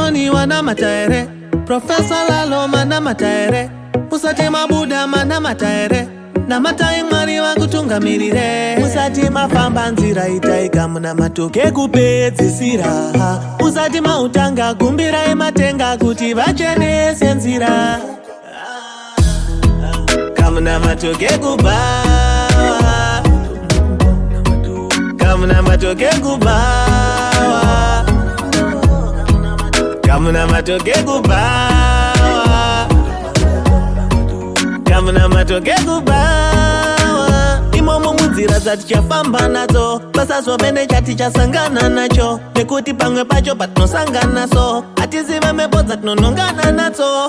Tony wana mataere, Professor Lalo mana mataere, Musati mabuda mana mataere, na matai mwari wangu tungamirire. Musati mafamba nzira itaika muna matoke kupedzisira. Musati mautanga gumbira ematenga kuti vachenese nzira. Kamuna matoke kubawa, kamuna matoke kubawa, kamuna matoke kubawa, kamuna matoke kubawa. Imomo munzira zatichafamba nazo, pasazomene chatichasangana nacho, nekuti pamwe pacho patinosangana so, atiziva mepo zatinonongana nazo.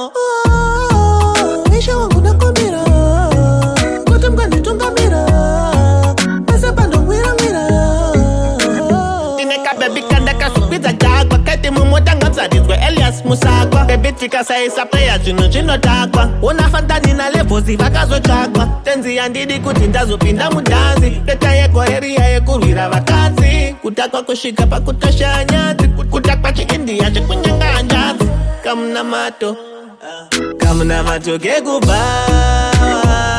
Isha wangu nakomira, kuti mkanditungamira, pesa pando mwira mwira. Tineka baby kandaka supita jagwa, kati mumotanga msadizwe Elias Musagwa. Baby tika saisa playa chino takwa, unafantani na levo zivakazo chakwa. Tenzi yandidi kuti ndazopinda mudanzi, peta yeko area yekurwira vakazi. Kutakwa kushika pa kutosha nyati, kutakwa chiindia chikunyanga anjazi. Kamuna mato, kamuna matoke kubawa,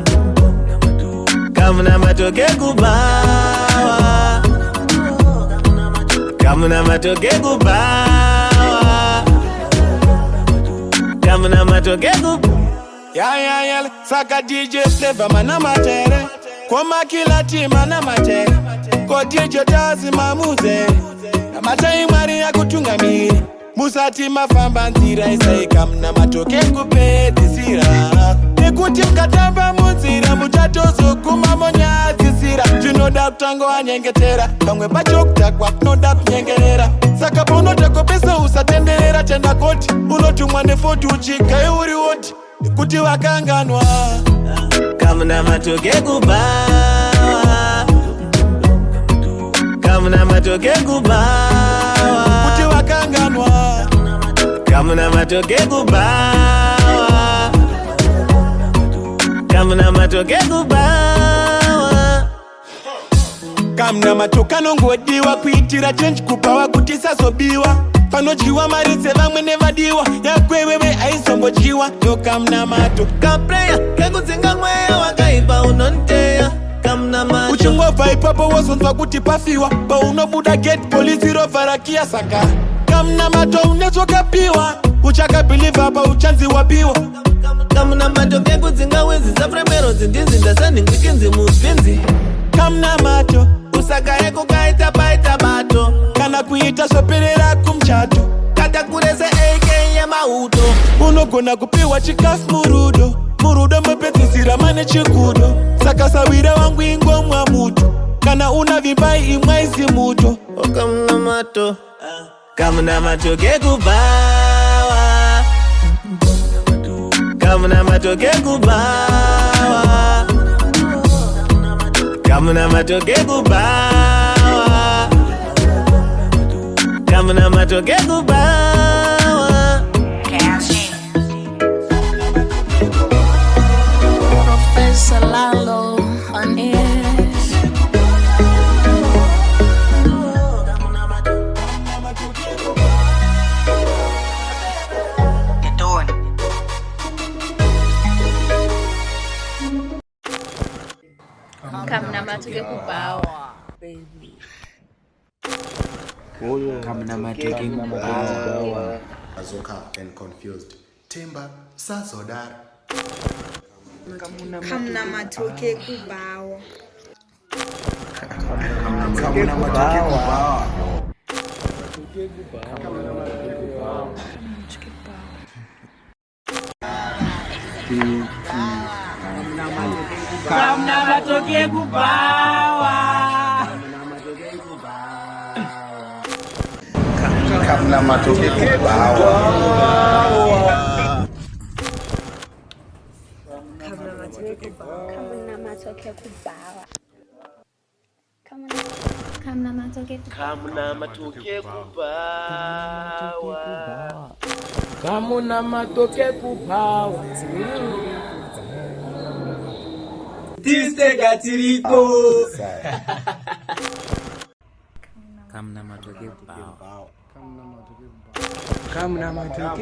kamuna matoke kubawa, kamuna matoke kubawa, kamuna matoke kubawa. Ya, saka DJ Flavor mana matere, koma kila team mana matere, ko DJ Tazi mamuze, na matai mwari ya kutungamiri. Musati mafamba nzira isaika mna matoke kupedzisira. Nekuti mkatamba munzira mutatozo kumamonya zisira. Zvinoda kutango anyengetera, pamwe pacho kutakwa noda kunyengerera. Saka paunotako pesa usatenderera, tenda koti unotumwa nefoti uchika euri woti, nekuti wakanganwa. Kamuna matoke kubawa, kamuna matoke kubawa, kuti wakanganwa. Kamuna matoke kubawa, kamuna matoke kubawa. Kamuna matoka nongodiwa kuitira change kupawa kuti sazobiwa. Panojiwa maritse vamwe nevadiwa, yakwewewe aizombojiwa. Yo kamuna mato kapreya kekutsinga mweya wakaipa unonteya. Kamuna mato uchingobva ipapo wozonzwa kuti pafiwa, paunobuda gate polisi rovharakia. Saka kamuna mato unezokapiwa, uchakabiliva pa uchanzi wapiwa. Kamuna mato kekutsinga wezi zafremero zindizinda saningwikinzi mupinzi. Kamuna mato usaka eko kaita paita bato, kana kuita soperera kumchato, kata kurese AK ya mauto. Unogona kupiwa chikafu murudo, murudo mepedzisira mane chikudo. Saka sawira wangu ingwa mwa muto, kana una vimbai imwaisi muto. Kamuna mato, kamuna matoke kubawa, kamuna matoke kubawa, kamuna matoke kubawa, kamuna matoke kubawa. Professor Lalo on air. Kamuna matoke kubawa, baby. Kamuna matoke kubawa. Azoka and confused. Timba sazodar. Kamuna matoke kubawa. Kamuna matoke kubawa. Kamuna matoke kubawa. Kamuna matoke kubawa. Kamuna matoke kubawa. Kamuna matoke kubawa. Kamuna matoke kubawa. Kamuna matoke kubawa. Tiste gatirito. Kamuna matoke kubawa. Kamuna matoke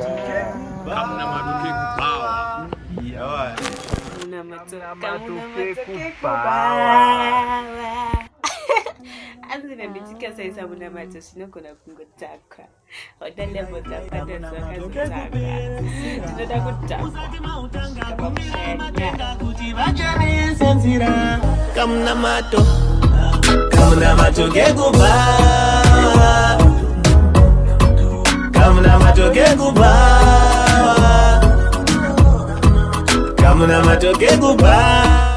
kubawa. Azinabitika saisa muna mato sinokona kungotaka. Odale botaka deswaka zitaka. Tinoda kutaka. Kamuna matoke kubawa. Kamuna matoke kubawa. Kamuna matoke kubawa.